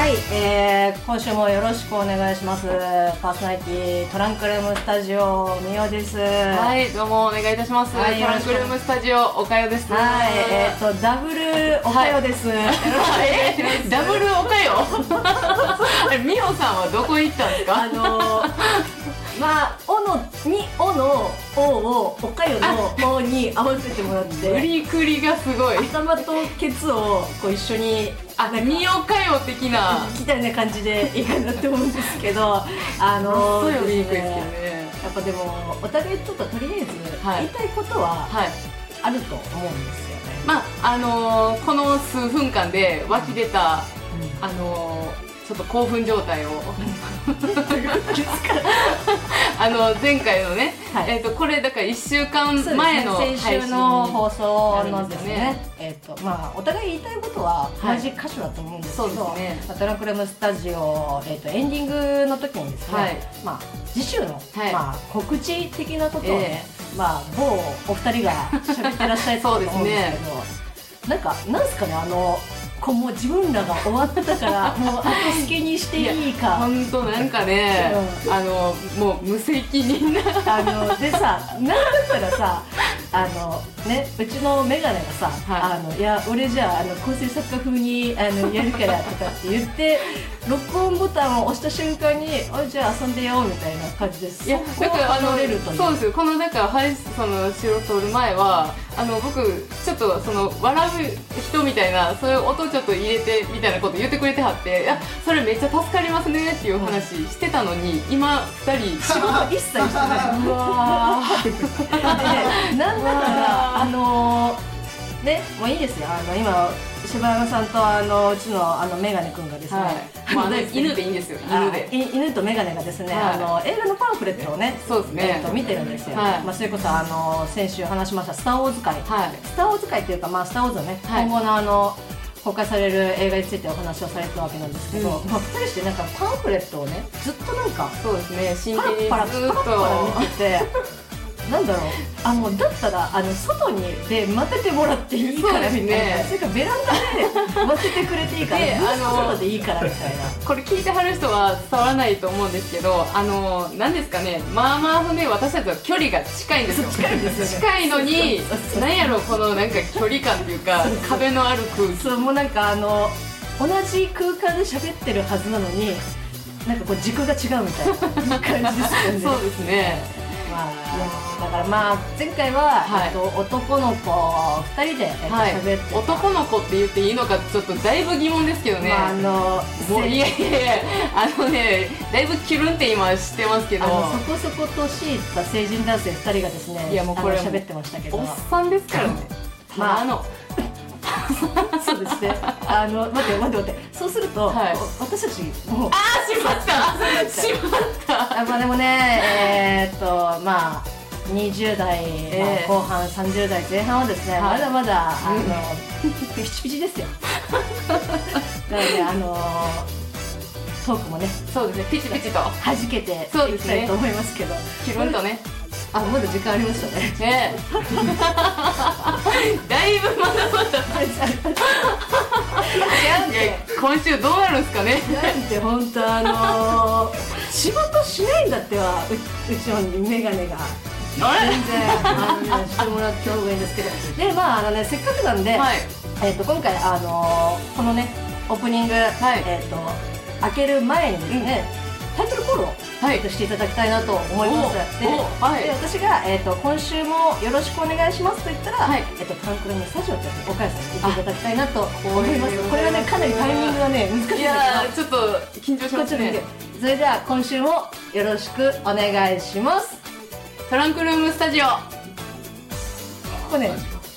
はい、今週もよろしくお願いします。パーソナリティトランクルームスタジオみおです。 はい、どうもお願いいたします。 はい、 トランクルームスタジオおかよです。 はい、ダブルおかよです。 ダブルおかよ。みおさんはどこ行ったんですか？ まあ、おのおをおかよのおに合わせてもらって、 売りくりがすごい。 頭とケツをこう一緒にみおかよ的なみたいな感じでいいかなって思うんですけど、 そういうウィークですよね。 やっぱでもお互いちょっととりあえず言いたいことはあると思うんですよね。 まあこの数分間で湧き出た、ちょっと興奮状態を前回のね、これだから1週間前の配信、 先週の放送のですね、まあお互い言いたいことは同じ箇所だと思うんですけど、トランクルームスタジオ、エンディングの時にですね、まあ次週の、まあ告知的なことをね、まあ某お二人が喋ってらっしゃると思うんですけど、なんすかね、もう自分らが終わったからもう後付けにしていいか、 本当なんかね、もう無責任なでさ、なんだったらさ、ね、うちのメガネがさ、いや俺じゃあ構成作家風にやるからとかって言って録音ボタンを押した瞬間にじゃあ遊んでよみたいな感じです。 いやだからそうですよ。このだからその収録撮る前は僕ちょっとその笑う人みたいなそういう音ちょっと入れてみたいなこと言ってくれてはって、いやそれめっちゃ助かりますねっていう話してたのに、今2人仕事一切してない。うわーで、なんだったらね、もういいですよ。今柴山さんとうちのメガネくんがですね、 犬でいいんですよ。 犬とメガネがですね、映画のパンフレットをね、見てるんですよ。まあそれこそ先週話しましたスターウォーズ会、スターウォーズ会っていうか、まあスターウォーズのね、今後の公開される映画についてお話をされてたわけなんですけど、まあ2人してなんかパンフレットをね、ずっとなんかそうですね、真剣にずっとパラ見てて。なんだろう、もうだったら外にで待っててもらっていいからみたいな、それからベランダで待っててくれていいから、外でいいからみたいな。 これ聞いてはる人は伝わらないと思うんですけど、なんですかね、まあまあね、私たちは距離が近いんですよ。近いのに、なんやろこのなんか距離感っていうか壁のある空気。 そう、もうなんか同じ空間で喋ってるはずなのに、なんかこう軸が違うみたいな感じですよね。 そうですね。 だからまあ前回は男の子2人で喋って男の子って言っていいのかちょっとだいぶ疑問ですけどね。もういやだいぶキュルンって今してますけど、 そこそこ年いった成人男性2人がですね、 いやもうこれ喋ってましたけど、 おっさんですからね。 まあそうですね。待って。そうすると、私たちもうしまった。 まあでもね、まあ20代後半、30代前半はですね、まだまだピチピチですよ。なのでトークもね、 そうですね、ピチピチと弾けていきたいと思いますけど、 キュルンとね。 まだ時間ありましたね。 だいぶまだまだ。今週どうなるんですかね。 なんて本当仕事しないんだってはうちのメガネが全然してもらった方がいいんですけど、でまあね、せっかくなんで、今回このねオープニング開ける前にですね、タイトルコールをしていただきたいなと思います。で私が、今週もよろしくお願いしますと言ったら、トランクルームスタジオと岡谷さんに言っていただきたいなと思います。これはね、かなりタイミングがね、難しいんですけど、 いやちょっと緊張しますね。 それでは今週もよろしくお願いします。 トランクルームスタジオ。 ここね、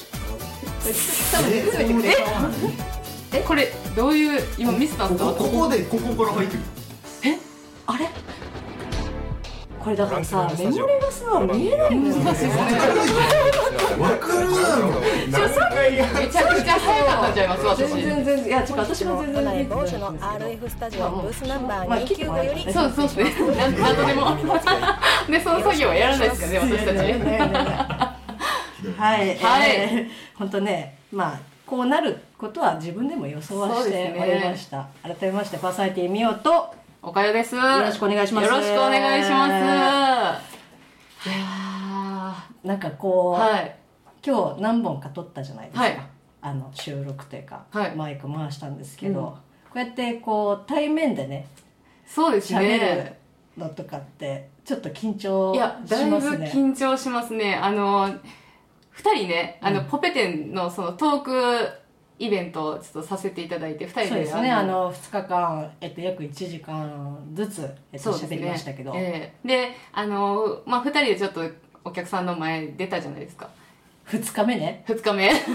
これどういう今ミスったんですか？ ここから入ってる。 あれこれだからさ、メモリがさ見えないんだよね。 わかるだろ。 めちゃくちゃ早かったんちゃいます？私全然、いや私も全然某所の RF スタジオブースナンバー295より、 そうですね。何度でもでその作業はやらないですかね、私たち。 はい、本当ね、まあこうなることは自分でも予想はしておりました、改めましてパーソナリティみおとおかよです。よろしくお願いします。 よろしくお願いします。いやなんかこう、 はい、 今日何本か撮ったじゃないですか、 はい、 収録というか、 はい、 マイク回したんですけど、こうやってこう対面でね、 そうですね、 喋るのとかってちょっと緊張しますね。 いやだいぶ緊張しますね。2人ね、ポペテンのそのトークイベントをちょっとさせていただいて、2人でそうですね、2日間、約1時間ずつ、喋りましたけど、 で、2人でちょっとお客さんの前出たじゃないですか。 2日目ね。 2日目ね。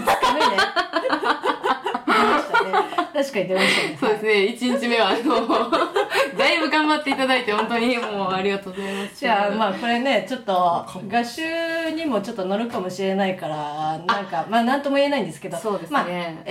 確かに出ましたね。 そうですね、1日目はだいぶ頑張っていただいて本当にもうありがとうございます。 じゃあまあこれね、ちょっと合集にもちょっと乗るかもしれないから、なんかまあなんとも言えないんですけど、 そうですね、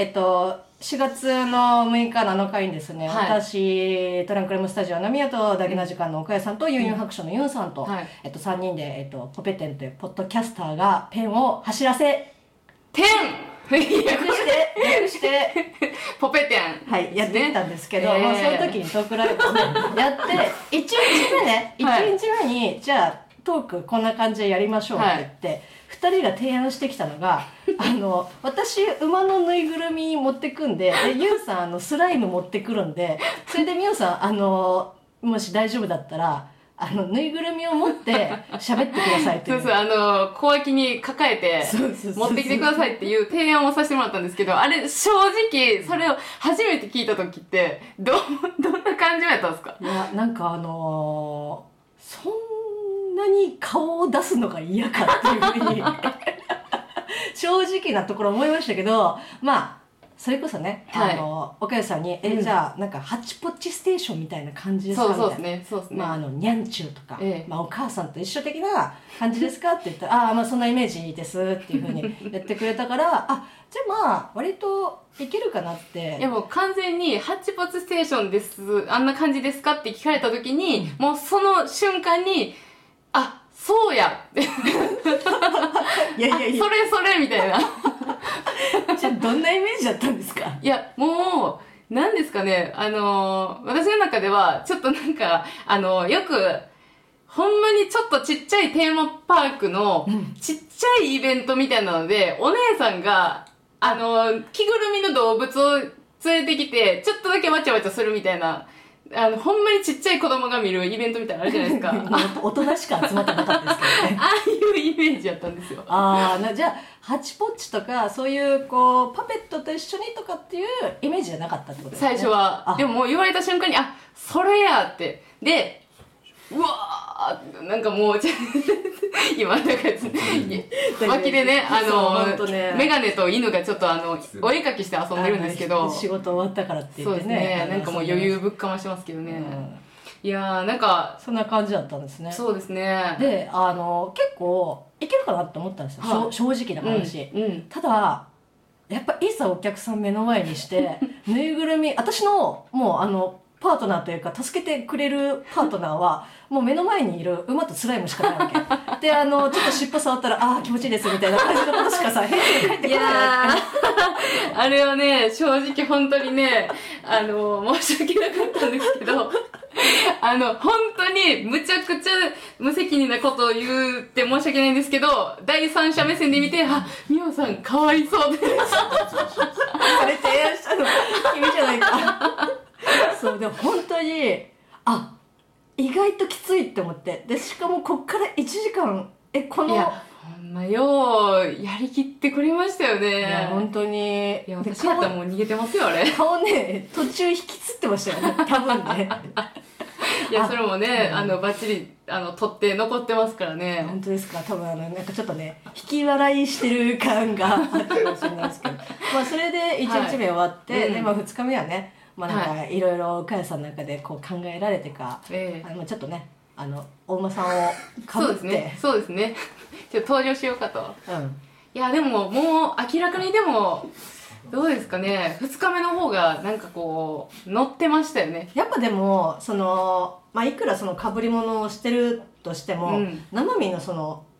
4月の6日7日にですね、 はい、 私トランクルームスタジオの宮とダゲな時間の岡谷さんとユンユン白書のユンさんと、3人で、ポペテンというポッドキャスターがペンを走らせテン略してポペテン、 はい、やってきたんですけど、その時にトークライブをねやって1日目ね、1日目にじゃあトークこんな感じでやりましょうって言って、2人が提案してきたのが私馬のぬいぐるみ持ってくんで、ユウさんスライム持ってくるんで、それでミオさんもし大丈夫だったらぬいぐるみを持って喋ってくださいっていう。 そうそう、小脇に抱えて持ってきてくださいっていう提案をさせてもらったんですけど、あれ正直それを初めて聞いた時ってどんな感じやったんですか？ いや、なんかそんなに顔を出すのが嫌かっていうふうに正直なところ思いましたけど、まあそれこそね、岡谷さんにじゃあなんかハッチポッチステーションみたいな感じですかみたいな、 そうですね、 まあにゃんちゅうとか、お母さんと一緒的な感じですかって言ったら、まあそんなイメージですっていうふうに言ってくれたから、じゃあまあ割といけるかなって。 いやもう完全にハッチポッチステーションです、あんな感じですかって聞かれた時に、もうその瞬間にそうやっていやそれみたいなじゃあどんなイメージだったんですか？ いやもうなんですかね、私の中ではちょっとなんかよくほんまにちょっとちっちゃいテーマパークのちっちゃいイベントみたいなので、お姉さんが着ぐるみの動物を連れてきてちょっとだけわちゃわちゃするみたいな、ほんまにちっちゃい子供が見るイベントみたいなのあるじゃないですか大人しか集まってなかったですけどねああいうイメージやったんですよ。 じゃあハチポッチとかそういうこうパペットと一緒にとかっていうイメージじゃなかったってことですね、 最初は。でももう言われた瞬間にそれやって、でうわーなんかもう今なんか脇でねメガネと犬がちょっとお絵描きして遊んでるんですけど、 仕事終わったからって言ってね、 そうですね、なんかもう余裕ぶっかましてますけどね、いやーなんかそんな感じだったんですね。 そうですね。 で結構いけるかなって思ったんですよ、正直な話、ただやっぱいざお客さん目の前にしてぬいぐるみ、私のもうパートナーというか助けてくれるパートナーはもう目の前にいる馬とスライムしかないわけでちょっと尻尾触ったら気持ちいいですみたいな感じのことしかさ返事が返ってこない。 あれはね正直本当にね申し訳なかったんですけど本当にむちゃくちゃ無責任なことを言って申し訳ないんですけど、第三者目線で見て美穂さんかわいそうでそれ提案したの君じゃないかそうでも本当に意外ときついって思って、でしかもこっから1時間このほんまようやりきってくれましたよね。 いや本当に。 いや私だったらもう逃げてますよあれ。 顔ね途中引きつってましたよね多分ねいやそれもねバッチリ撮って残ってますからね。 本当ですか？多分なんかちょっとね引き笑いしてる感があったかもしれないですけどそれで1日目終わって、で2日目はねなんかいろいろ岡谷さんの中でこう考えられてか、ちょっとね大馬さんをかぶってそうですねちょっと登場しようかと、いやでももう明らかにでもどうですかね、2日目の方がなんかこう乗ってましたよね。 やっぱでもいくらその被り物をしてるとしても、生身のその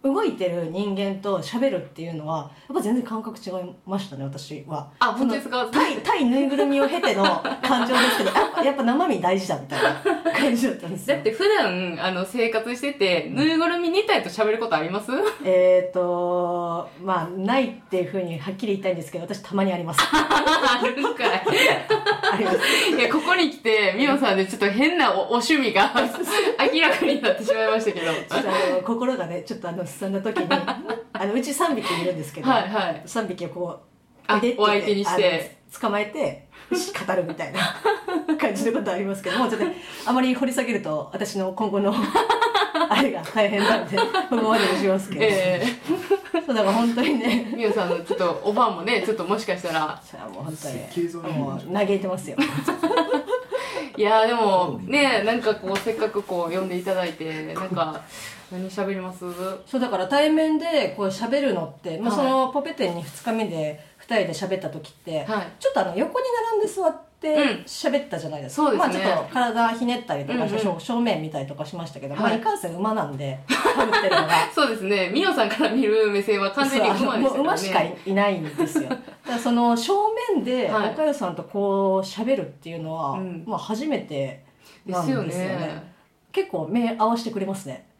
動いてる人間と喋るっていうのはやっぱ全然感覚違いましたね、私は。 あ、本当ですか？ 対ぬいぐるみを経ての感情ですけどやっぱ生身大事だみたいな感じだったんですよ。 だって普段生活しててぬいぐるみ2体と喋ることあります？ まあないっていうふうにはっきり言いたいんですけど、私たまにあります。 あるんかい。 あります。 いや、ここに来てみおさんでちょっと変なお趣味が明らかになってしまいましたけど、 ちょっと心がねちょっとすさんだ時にうち3匹いるんですけど、 はいはい、 3匹をこうお相手にして捕まえて語るみたいな感じのことありますけども、ちょっとあまり掘り下げると私の今後のあれが大変なんでここまでにしますけど、そうだから本当にね、 みおさんのちょっとおばんもね、ちょっともしかしたらもう本当にもう嘆いてますよ。 いやでもね、なんかこうせっかくこう呼んでいただいて、なんか何喋ります？ そうだから対面でこう喋るのって、まあ、そのポペテンに2日目で2人で喋った時って、はい、ちょっと横に並んで座って喋ったじゃないですか、 そうですね、 まあ、ちょっと体ひねったりとか、正面見たりとかしましたけど、はい、まあ、いかんせん馬なんで食べてるのがそうですね、みおさんから見る目線は完全に馬ですよね。 もう馬しかいないんですよ。だからその正面で岡代さんとこう喋るっていうのは、まあ、初めてなんですよね。ですよね。結構目合わせてくれますね。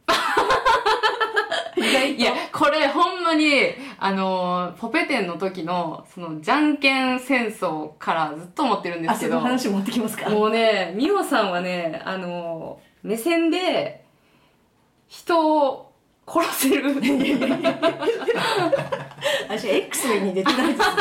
いや、これほんまにポペテンの時のそのじゃんけん戦争からずっと思ってるんですけど、 その話持ってきますか？ もうね、みおさんはね、目線で人を殺せる。 私 X に出てないですね。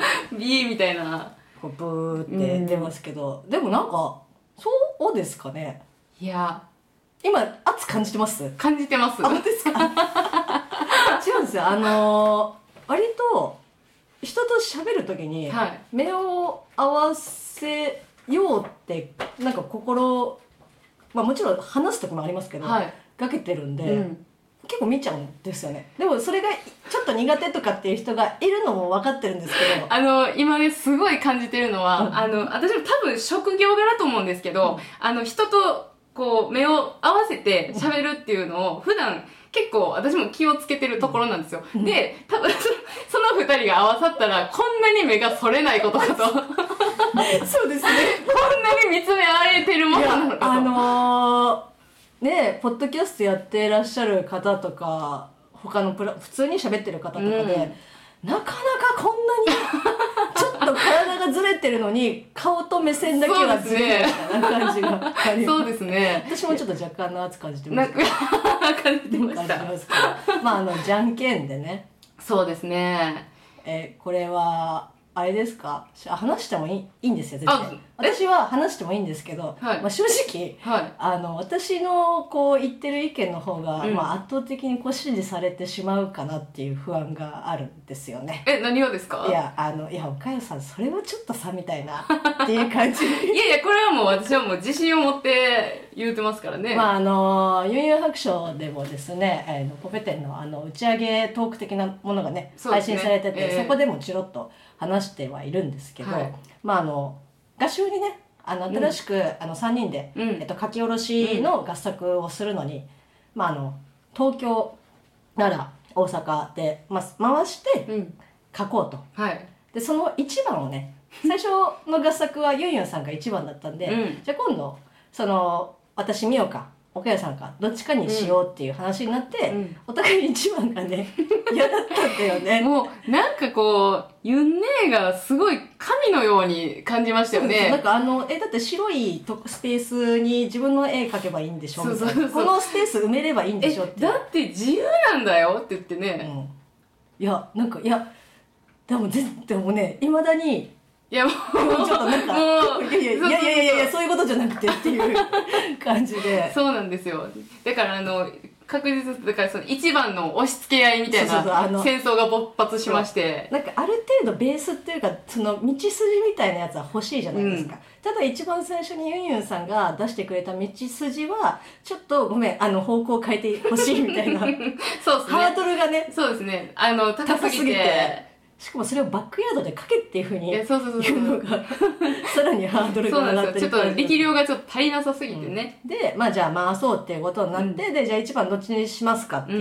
B みたいなこうブーって出ますけど、でもなんかそうですかね。 いや、 今圧感じてます？ 感じてます。 本当ですか？違うんですよ。割と人と喋る時に目を合わせようってなんかまあもちろん話す時もありますけど、かけてるんで、結構見ちゃうんですよね。でもそれがちょっと苦手とかっていう人がいるのも分かってるんですけど、 今ねすごい感じてるのは、私も多分職業柄と思うんですけど、人とこう目を合わせて喋るっていうのを普段結構私も気をつけてるところなんですよ。で、多分その二人が合わさったらこんなに目がそれないことかと。 そうですね。 こんなに見つめ合えてるものなのかと。 ね、ポッドキャストやっていらっしゃる方とか他の普通に喋ってる方とかで、なかなかこんなにちょっと体がずれてるのに顔と目線だけはずれないみたいな感じがあります。 そうですね。 私もちょっと若干の圧感じてました。 感じてました。 まあじゃんけんでね。 そうですね。 これはあれですか？話してもいいんですよ、絶対。私は話してもいいんですけど、まあ正直、私のこう言ってる意見の方が、まあ圧倒的にこう支持されてしまうかなっていう不安があるんですよね。 何をですか？ いや、岡代さん、それはちょっとさ、みたいな、っていう感じ。 いやいや、これはもう私はもう自信を持って言うてますからね。 まあユンユン白書でもですね、ポペテンの打ち上げトーク的なものがね、配信されてて、そこでもチロッと話してはいるんですけど、まあ合唱にね、新しく3人で、書き下ろしの合作をするのに、まあ東京、奈良、大阪で、まあ、回して書こうと。で、その1番をね、最初の合作はユンユンさんが1番だったんで、じゃあ今度、私、ミオか、岡谷さんか、どっちかにしようっていう話になって、お互い1番がね、嫌だったんだよね。 もう、なんかこう、ユン姉がすごい神のように感じましたよね。 なんかだって白いスペースに自分の絵描けばいいんでしょみたいな。このスペース埋めればいいんでしょって。 だって自由なんだよって言ってね。 いや、なんか、でもね、いまだに、 いやもうちょっとなんかいやそういうことじゃなくてっていう感じで。 そうなんですよ。だから確実だからその一番の押し付け合いみたいな戦争が勃発しまして、 なんかある程度ベースっていうかその道筋みたいなやつは欲しいじゃないですか。ただ一番最初にユンユンさんが出してくれた道筋はちょっとごめん方向を変えてほしいみたいなそうですね、ハードルがね、 そうですね、高すぎて。 しかもそれをバックヤードで書けっていうふうに言うのがさらにハードルが上がってる。 ちょっと力量がちょっと足りなさすぎてね。 で、まあじゃあ回そうっていうことになって、で、じゃあ1番どっちにしますかっていう。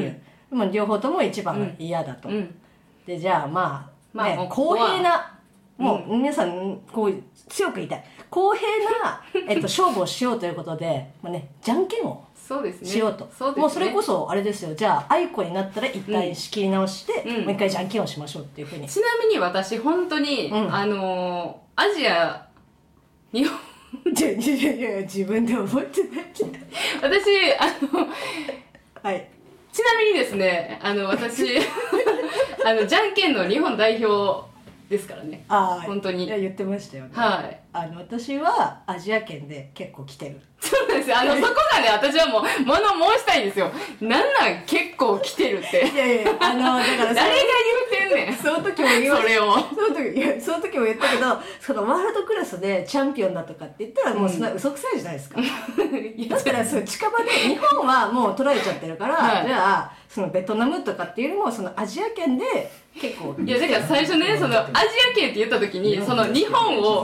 も両方とも一番嫌だと、でじゃあまあ、ね、 もう公平な、もう皆さんこう強く言いたい公平な、勝負をしようということで、まあね、じゃんけんをしようと。 そうですね。 もうそれこそあれですよ、じゃああいこになったら一回仕切り直して、もう一回じゃんけんをしましょうっていうふうに。 ちなみに私本当に、アジア日本いや自分で覚えてないけど私はい、 ちなみにですね私じゃんけんの日本代表ですからね。本当にいや言ってましたよね。 はい。 私はアジア圏で結構来てる。 そうなんですよ。そこがね、私はもう物申したいんですよ。なん結構来てるって。 いやだから誰が言ってんねん。 その時も言いました。 それを。 その時も言ったけど、そのワールドクラスでチャンピオンだとかって言ったらもうそんな嘘くさいじゃないですか。だから近場で日本はもう取られちゃってるから、じゃあそのベトナムとかっていうよりもそのアジア圏で結構。 いやだから最初ね、そのアジア圏って言った時にその日本を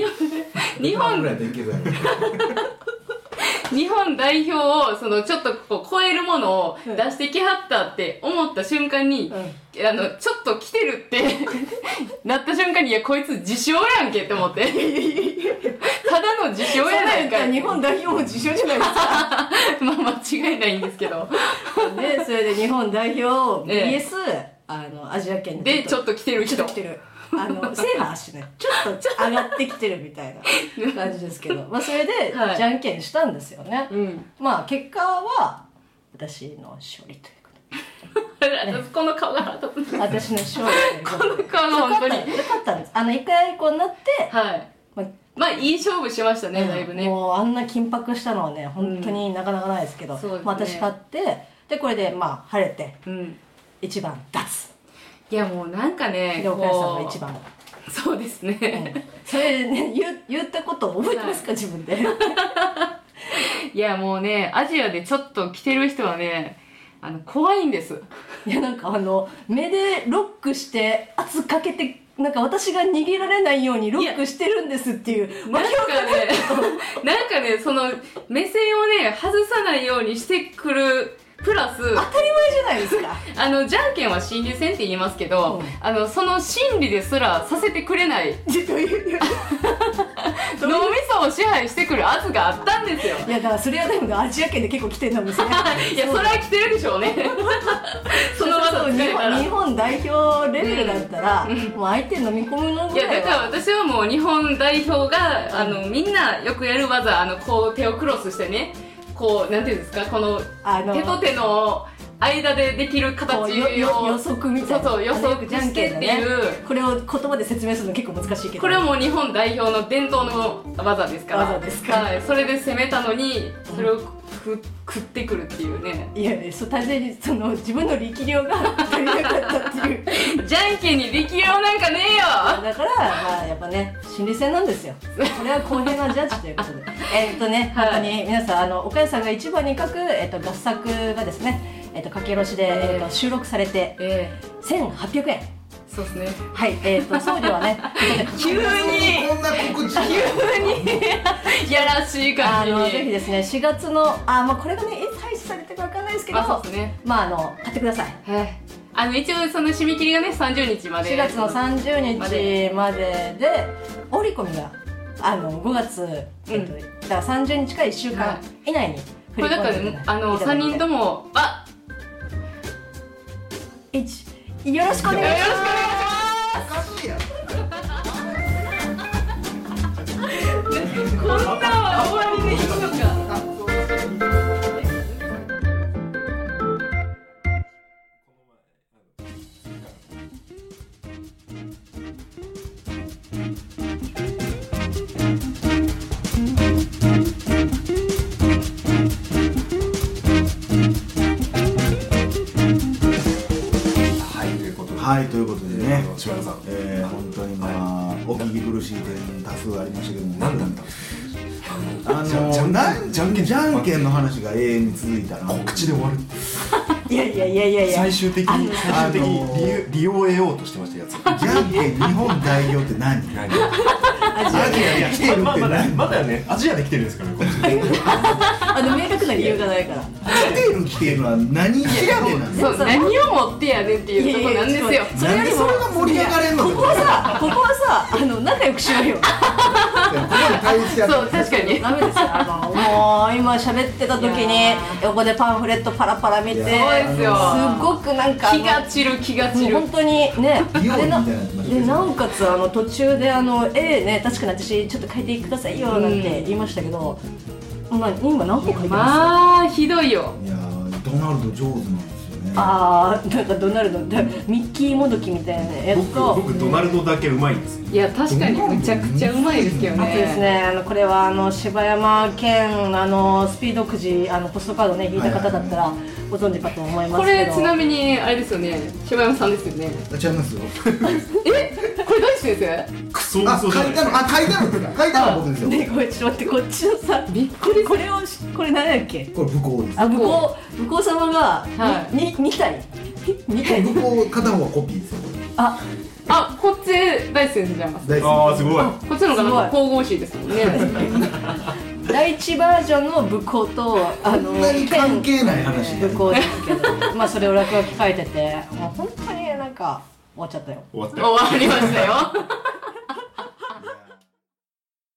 日本代表をそのちょっとこう超えるものを出してきはったって思った瞬間に、ちょっと来てるってなった瞬間に、いやこいつ自称やんけって思ってただの自称やないかい。 日本代表も自称じゃないですかまあ間違いないんですけどでそれで日本代表 BS、アジア圏でちょっと来てる人、 ちょっと来てる制覇してね、ちょっと上がってきてるみたいな感じですけど、まあそれでじゃんけんしたんですよね。まあ結果は私の勝利ということで、 この顔が腹立つ。 私の勝利ということで、 この顔が本当によかったんです。一回アイコンになって、 まあいい勝負しましたね、だいぶね。 もうあんな緊迫したのはね本当になかなかないですけど、私勝って、でこれでまあ晴れて一番脱。 いやもうなんかね、 お母さんが一番。 そうですね。 それね言ったこと覚えてますか、自分で。 いやもうね、アジアでちょっと来てる人はね、怖いんです。 いやなんか目でロックして圧かけて、なんか私が逃げられないようにロックしてるんですっていう。 なんかね、その目線をね外さないようにしてくる。プラス当たり前じゃないですか。 じゃんけんは心理戦って言いますけど、その心理ですらさせてくれない脳みそを支配してくる圧があったんですよ。 いやだからそれはでもアジア圏で結構来てるんですね。 いやそれは来てるでしょうね。その技を使えたら日本代表レベルだったら、もう相手飲み込むのぐらいは。 いやだから私はもう日本代表がみんなよくやる技、こう手をクロスしてね、こうなんていうんですか、この手と手の間でできる形を予測みたいな。 そう予測してっていう、 これを言葉で説明するの結構難しいけど、 これはもう日本代表の伝統の技ですから。はい、それで攻めたのにそれを食ってくるっていうね。 いや単純にその自分の力量が足りなかったっていうじゃんけんに力量なんかねえよ。 だからまあやっぱね心理戦なんですよ。これは公平なジャッジということで本当に皆さん岡谷さんが一番に書く合作がですね、書き下ろしで収録されて1800円。 そうですね。 はい、送料はね急にこんな告知急にやらしい感じにぜひですね4月のまあこれがねいつ配信されてるかわかんないですけど、 そうですね、 まあ買ってください。 一応その締め切りがね30日まで、 4月の30日までで折り込みが5月だから30日から1週間以内に振り込んでいただいて、 これだから3人ともよろしくお願いします。 おかしいやん。 こんなんは終わりでいいのか。 はいということでね、 柴田さん、 本当にお聞き苦しい点多数ありましたけども、 何だったんですか。 じゃんけんの話が永遠に続いたら告知で終わる。 いや最終的に利用を得ようとしてましたやつ。 じゃんけん日本代表って何？ アジアで来てるってまだね、アジアで来てるんですからね、こっち。 明確な理由がないから来てるっていうのは何やねんなんそう、何を持ってやねんっていうとこなんですよ。 それよりもそれが盛り上がれんのここはさ仲良くしようよここで対立やってそう、確かに。 ダメですよもう今喋ってた時に横でパンフレットパラパラ見てそうですよ。 すごくなんか気が散る気が散る。 本当にね美容院みたいになってましたでなおかつ途中で絵ね確かに私ちょっと描いてくださいよなんて言いましたけど、今何個描いてます？ まあひどいよ。 いやードナルド上手なんですよね。 なんかドナルドでミッキーもどきみたいなやつと僕ドナルドだけうまいんですよ。 いや確かにむちゃくちゃうまいですけどね。 あとですねこれは柴山県スピードくじポストカードね引いた方だったらご存知かと思いますけど、 これちなみにあれですよね、柴山さんですよね。 違いますよ。 これ大地先生？ クソ嘘じゃないですか。 書いたのは僕ですよ。 ねごめんちょっと待ってこっちのさびっくり。 これ何だっけ？ これ武功です。 武功様がはい 2体武功片方はコピーですよ。 あ、こっち大地先生じゃん。 大好ああすごい。 こっちの方が神々しいですもんね。 第一バージョンの武功とそんなに関係ない話武功ですけどまあそれを落書き書いててもう本当になんか終わっちゃったよ。 終わったよ。 終わりましたよ。